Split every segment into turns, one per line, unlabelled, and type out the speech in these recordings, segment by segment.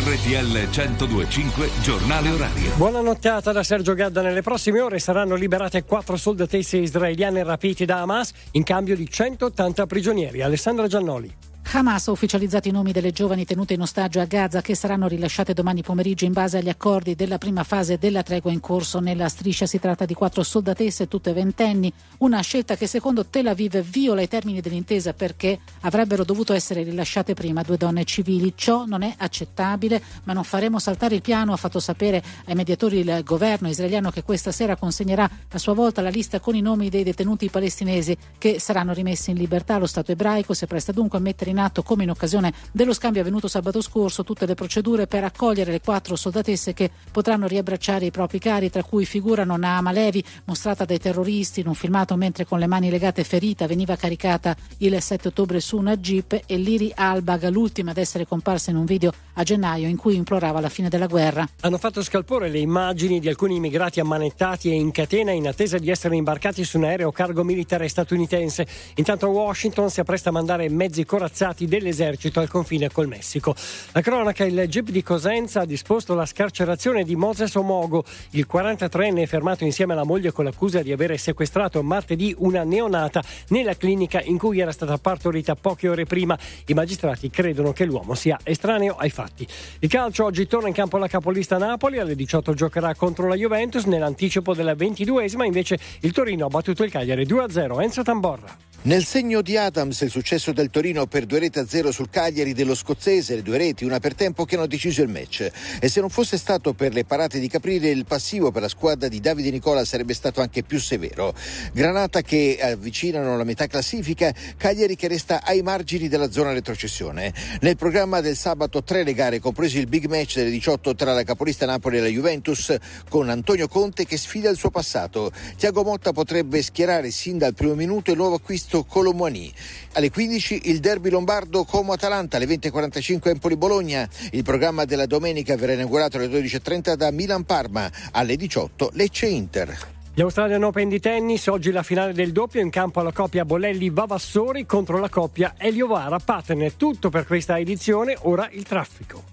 RTL 102.5 Giornale Orario.
Buona nottata da Sergio Gadda. Nelle prossime ore saranno liberate 4 soldatesse israeliane rapite da Hamas in cambio di 180 prigionieri. Alessandra Giannoli.
Hamas ha ufficializzato i nomi delle giovani tenute in ostaggio a Gaza, che saranno rilasciate domani pomeriggio in base agli accordi della prima fase della tregua in corso nella striscia. Si tratta di 4 soldatesse, tutte ventenni, una scelta che secondo Tel Aviv viola i termini dell'intesa perché avrebbero dovuto essere rilasciate prima 2 donne civili. Ciò non è accettabile, ma non faremo saltare il piano, ha fatto sapere ai mediatori il governo israeliano, che questa sera consegnerà a sua volta la lista con i nomi dei detenuti palestinesi che saranno rimessi in libertà. Lo Stato ebraico si appresta dunque a mettere in atto, come in occasione dello scambio avvenuto sabato scorso, tutte le procedure per accogliere le 4 soldatesse che potranno riabbracciare i propri cari, tra cui figurano Naama Levi, mostrata dai terroristi in un filmato mentre con le mani legate e ferita veniva caricata il 7 ottobre su una jeep, e Liri Albag, l'ultima ad essere comparsa in un video a gennaio in cui implorava la fine della guerra.
Hanno fatto scalpore le immagini di alcuni immigrati ammanettati e in catena in attesa di essere imbarcati su un aereo cargo militare statunitense. Intanto Washington si appresta a mandare mezzi corazzati dell'esercito al confine col Messico. La cronaca: il GIP di Cosenza ha disposto la scarcerazione di Moses Omogo. Il 43enne è fermato insieme alla moglie con l'accusa di avere sequestrato martedì una neonata nella clinica in cui era stata partorita poche ore prima. I magistrati credono che l'uomo sia estraneo ai fatti. Il calcio: oggi torna in campo la capolista Napoli, alle 18 giocherà contro la Juventus. Nell'anticipo della 22esima invece il Torino ha battuto il Cagliari 2-0. Enzo Tamborra.
Nel segno di Adams il successo del Torino per 2-0 sul Cagliari dello scozzese, le 2 reti, una per tempo, che hanno deciso il match. E se non fosse stato per le parate di Caprile, il passivo per la squadra di Davide Nicola sarebbe stato anche più severo. Granata che avvicinano la metà classifica, Cagliari che resta ai margini della zona retrocessione. Nel programma del sabato 3 le gare, compresi il big match delle 18 tra la capolista Napoli e la Juventus, con Antonio Conte che sfida il suo passato. Thiago Motta potrebbe schierare sin dal primo minuto il nuovo acquisto Kolo Muani. Alle 15 il derby lombardo Como-Atalanta, alle 20:45 Empoli-Bologna. Il programma della domenica verrà inaugurato alle 12:30 da Milan-Parma, alle 18 Lecce-Inter.
Gli Australian Open di tennis, oggi la finale del doppio, in campo alla coppia Bolelli-Vavassori contro la coppia Eliovara-Partner. Tutto per questa edizione, ora il traffico.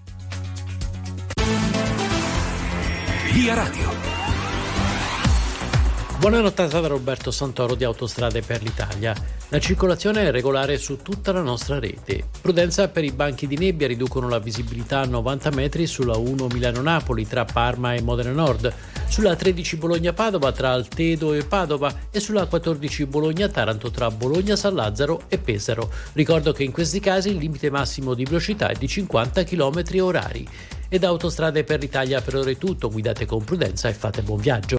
Via Radio.
Buona nottata da Roberto Santoro di Autostrade per l'Italia. La circolazione è regolare su tutta la nostra rete. Prudenza per i banchi di nebbia, riducono la visibilità a 90 metri sulla 1 Milano-Napoli tra Parma e Modena Nord, sulla 13 Bologna-Padova tra Altedo e Padova e sulla 14 Bologna-Taranto tra Bologna, San Lazzaro e Pesaro. Ricordo che in questi casi il limite massimo di velocità è di 50 km/h. E da Autostrade per l'Italia per ora è tutto, guidate con prudenza e fate buon viaggio.